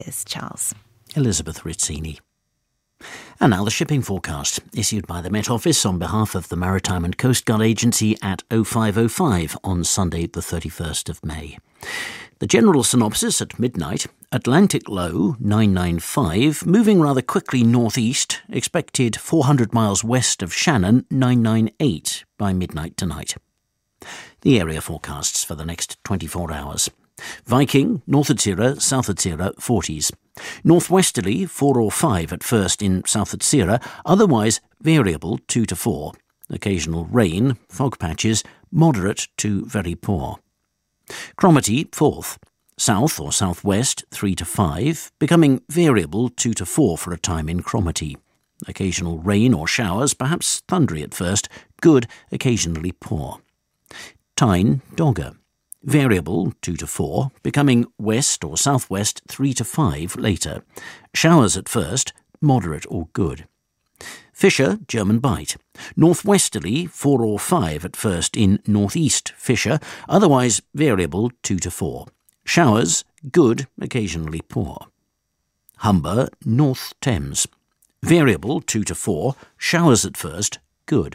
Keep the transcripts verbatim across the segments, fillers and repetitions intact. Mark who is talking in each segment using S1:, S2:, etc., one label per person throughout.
S1: Here's Charles.
S2: Elizabeth Rizzini. And now the shipping forecast, issued by the Met Office on behalf of the Maritime and Coast Guard Agency at oh five oh five on Sunday the thirty-first of May. The general synopsis at midnight: Atlantic low nine nine five, moving rather quickly northeast, expected four hundred miles west of Shannon nine nine eight by midnight tonight. The area forecasts for the next twenty-four hours. Viking, North Atsira, South Atsira, forties. Northwesterly, four or five at first in South Atsira, otherwise variable, two to four. Occasional rain, fog patches, moderate to very poor. Cromarty, fourth. South or southwest, three to five, becoming variable, two to four for a time in Cromarty. Occasional rain or showers, perhaps thundery at first, good, occasionally poor. Tyne, Dogger. Variable, two to four, becoming west or southwest, three to five later. Showers at first, moderate or good. Fisher, German Bight. Northwesterly, four or five at first in northeast Fisher, otherwise variable, two to four. Showers, good, occasionally poor. Humber, North Thames. Variable, two to four, showers at first, good.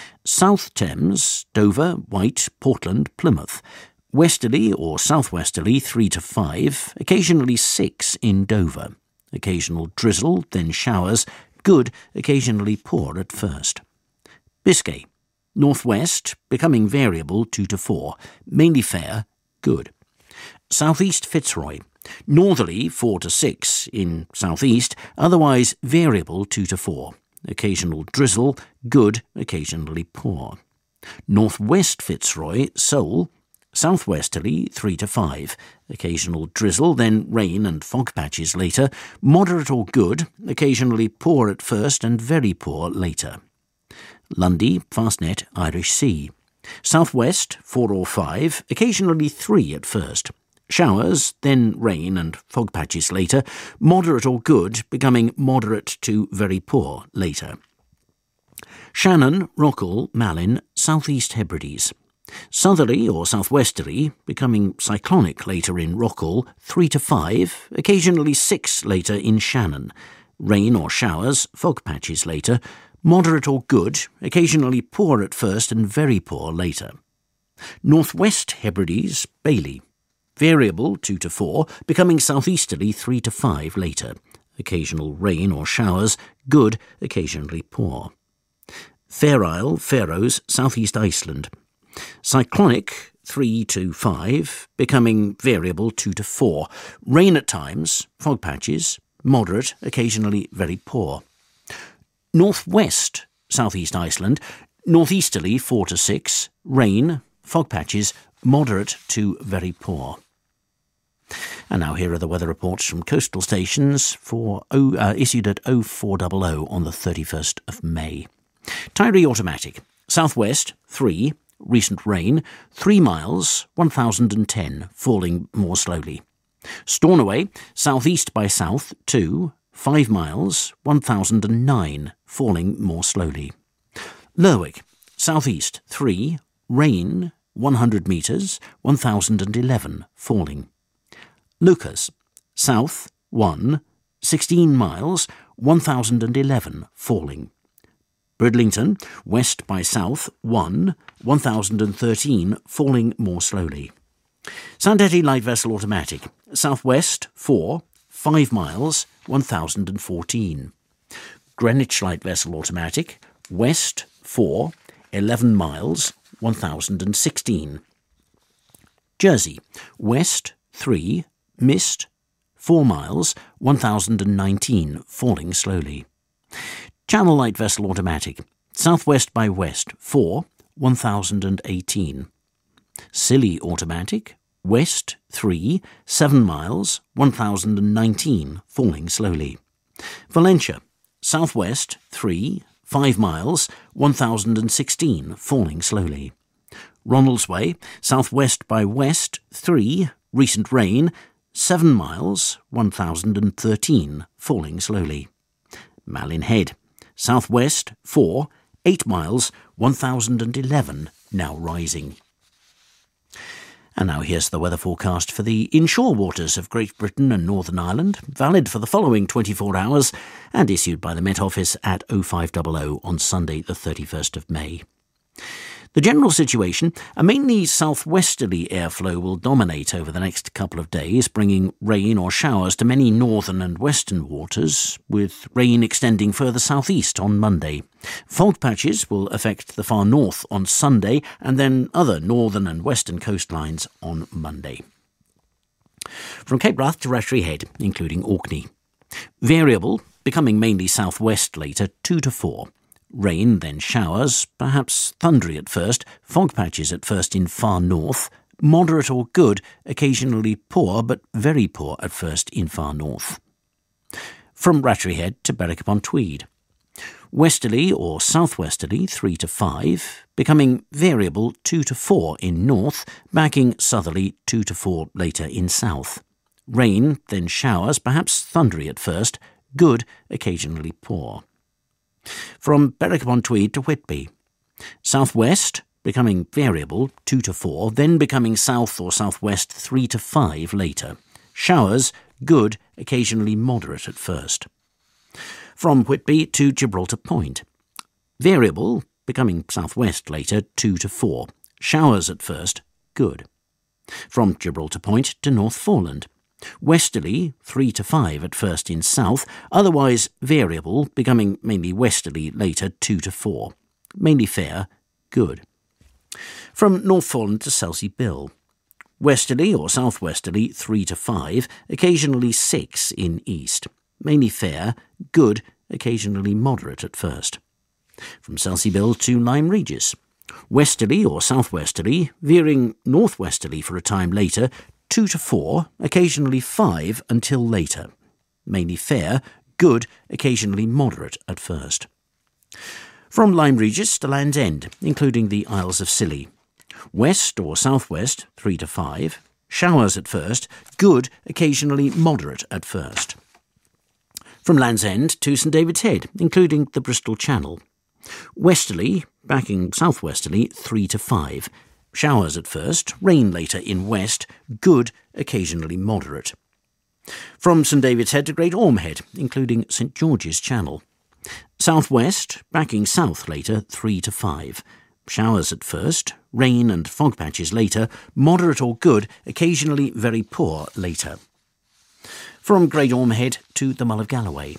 S2: South Thames, Dover, White, Portland, Plymouth. Westerly or southwesterly, three to five, occasionally six in Dover. Occasional drizzle, then showers, good, occasionally poor at first. Biscay, northwest, becoming variable, two to four, mainly fair, good. Southeast Fitzroy, northerly, four to six in southeast, otherwise variable, two to four. Occasional drizzle, good, occasionally poor. Northwest Fitzroy, Seoul, southwesterly, three to five. Occasional drizzle, then rain and fog patches later. Moderate or good, occasionally poor at first and very poor later. Lundy, Fastnet, Irish Sea. Southwest, four or five, occasionally three at first. Showers, then rain and fog patches later. Moderate or good, becoming moderate to very poor later. Shannon, Rockall, Malin, Southeast Hebrides. Southerly or southwesterly, becoming cyclonic later in Rockall, three to five, occasionally six later in Shannon. Rain or showers, fog patches later. Moderate or good, occasionally poor at first and very poor later. Northwest Hebrides, Bailey. Variable, two to four, becoming southeasterly, three to five later. Occasional rain or showers, good, occasionally poor. Fair Isle, Faroes, Southeast Iceland. Cyclonic, three to five, becoming variable, two to four. Rain at times, fog patches, moderate, occasionally very poor. Northwest, Southeast Iceland, northeasterly, four to six, rain, fog patches, moderate to very poor. And now here are the weather reports from coastal stations for o, uh, issued at oh four hundred on the thirty-first of May. Tyree Automatic, southwest, three, recent rain, three miles, one thousand ten, falling more slowly. Stornoway, southeast by south, two, five miles, one thousand nine, falling more slowly. Lerwick, southeast, three, rain, one hundred metres, one thousand eleven, falling. Lucas, south, one, sixteen miles, one thousand eleven, falling. Bridlington, west by south, one, one thousand thirteen, falling more slowly. Sandetty Light Vessel Automatic, southwest, four, five miles, one thousand fourteen. Greenwich Light Vessel Automatic, west, four, eleven miles, one thousand sixteen. Jersey, west, three, mist, four miles, one thousand nineteen, falling slowly. Channel Light Vessel Automatic, southwest by west, four, one thousand eighteen. Scilly Automatic, west, three, seven miles, one thousand nineteen, falling slowly. Valentia, southwest, three, five miles, one thousand sixteen, falling slowly. Ronaldsway, southwest by west, three, recent rain, seven miles, one thousand thirteen, falling slowly. Malin Head, southwest, four, eight miles, one thousand eleven, now rising. And now here's the weather forecast for the inshore waters of Great Britain and Northern Ireland, valid for the following twenty-four hours and issued by the Met Office at oh five hundred on Sunday the thirty-first of May. The general situation, a mainly southwesterly airflow will dominate over the next couple of days, bringing rain or showers to many northern and western waters, with rain extending further southeast on Monday. Fog patches will affect the far north on Sunday and then other northern and western coastlines on Monday. From Cape Wrath to Rattray Head, including Orkney. Variable, becoming mainly southwest later, two to four. Rain, then showers, perhaps thundery at first, fog patches at first in far north, moderate or good, occasionally poor but very poor at first in far north. From Rattray Head to Berwick-upon-Tweed. Westerly or southwesterly three to five, becoming variable two to four in north, backing southerly two to four later in south. Rain, then showers, perhaps thundery at first, good, occasionally poor. From Berwick-upon-Tweed to Whitby. Southwest, becoming variable, two to four, then becoming south or southwest, three to five later. Showers, good, occasionally moderate at first. From Whitby to Gibraltar Point. Variable, becoming southwest later, two to four. Showers at first, good. From Gibraltar Point to North Foreland. Westerly, three to five at first in south, otherwise variable, becoming mainly westerly later, two to four. Mainly fair, good. From North Foreland to Selsey Bill. Westerly or southwesterly, three to five, occasionally six in east. Mainly fair, good, occasionally moderate at first. From Selsey Bill to Lyme Regis. Westerly or southwesterly, veering northwesterly for a time later, two to four, occasionally five until later. Mainly fair, good, occasionally moderate at first. From Lyme Regis to Land's End, including the Isles of Scilly. West or southwest, three to five. Showers at first, good, occasionally moderate at first. From Land's End to St David's Head, including the Bristol Channel. Westerly, backing southwesterly, three to five. Showers at first, rain later in west, good, occasionally moderate. From St David's Head to Great Orme Head, including St George's Channel. Southwest, backing south later, three to five. Showers at first, rain and fog patches later, moderate or good, occasionally very poor later. From Great Orme Head to the Mull of Galloway.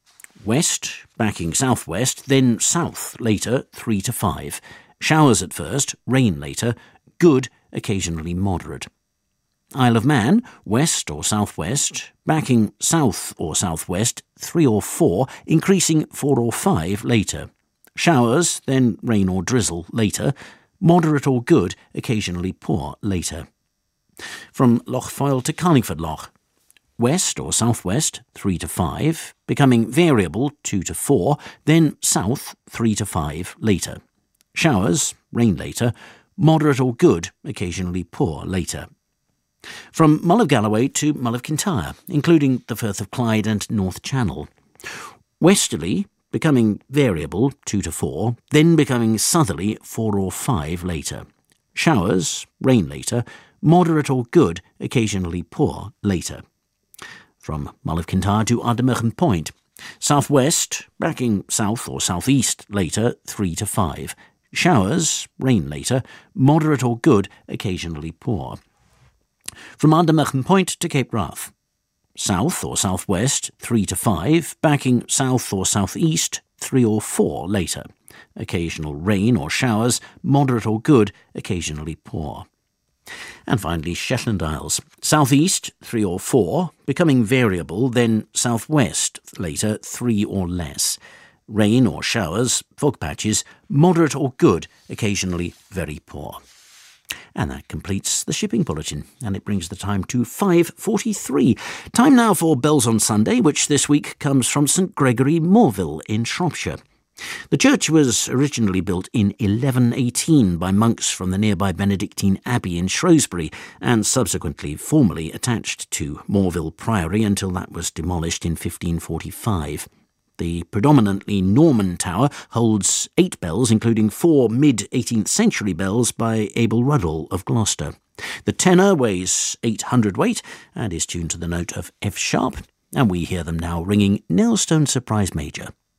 S2: West, backing southwest, then south later, three to five. Showers at first, rain later, good, occasionally moderate. Isle of Man, west or southwest, backing south or southwest, three or four, increasing four or five later. Showers, then rain or drizzle later, moderate or good, occasionally poor later. From Loch Foyle to Carlingford Loch. West or southwest, three to five, becoming variable, two to four, then south, three to five later. Showers, rain later, moderate or good, occasionally poor later. From Mull of Galloway to Mull of Kintyre, including the Firth of Clyde and North Channel. Westerly, becoming variable, two to four, then becoming southerly, four or five later. Showers, rain later, moderate or good, occasionally poor later. From Mull of Kintyre to Ardnamurchan Point. Southwest, backing south or southeast later, three to five. Showers, rain later, moderate or good, occasionally poor. From Ardnamurchan Point to Cape Wrath. South or southwest, three to five, backing south or southeast, three or four later. Occasional rain or showers, moderate or good, occasionally poor. And finally, Shetland Isles. Southeast, three or four, becoming variable, then southwest, later, three or less. Rain or showers, fog patches, moderate or good, occasionally very poor. And that completes the shipping bulletin, and it brings the time to five forty-three. Time now for Bells on Sunday, which this week comes from St Gregory Morville in Shropshire. The church was originally built in eleven eighteen by monks from the nearby Benedictine Abbey in Shrewsbury, and subsequently formally attached to Morville Priory until that was demolished in fifteen forty-five. The predominantly Norman tower holds eight bells, including four mid-eighteenth century bells by Abel Ruddle of Gloucester. The tenor weighs eight hundred weight and is tuned to the note of F sharp, and we hear them now ringing Nailstone Surprise Major.